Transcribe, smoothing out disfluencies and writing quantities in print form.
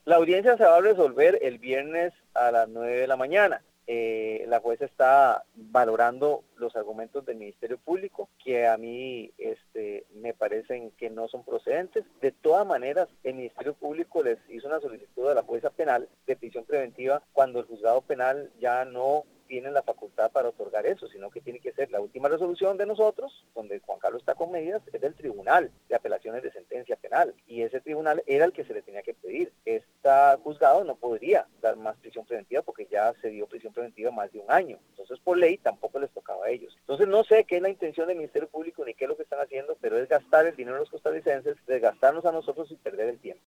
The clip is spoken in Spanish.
La audiencia se va a resolver el viernes a las 9 de la mañana. La jueza está valorando los argumentos del Ministerio Público, que a mí me parecen que no son procedentes. De todas maneras, el Ministerio Público les hizo una solicitud a la jueza penal de prisión preventiva cuando el juzgado penal ya no tienen la facultad para otorgar eso, sino que tiene que ser la última resolución de nosotros, donde Juan Carlos está con medidas, es del Tribunal de Apelaciones de Sentencia Penal, y ese tribunal era el que se le tenía que pedir. Este juzgado no podría dar más prisión preventiva porque ya se dio prisión preventiva más de un año, entonces por ley tampoco les tocaba a ellos. Entonces no sé qué es la intención del Ministerio Público ni qué es lo que están haciendo, pero es gastar el dinero de los costarricenses, desgastarnos a nosotros y perder el tiempo.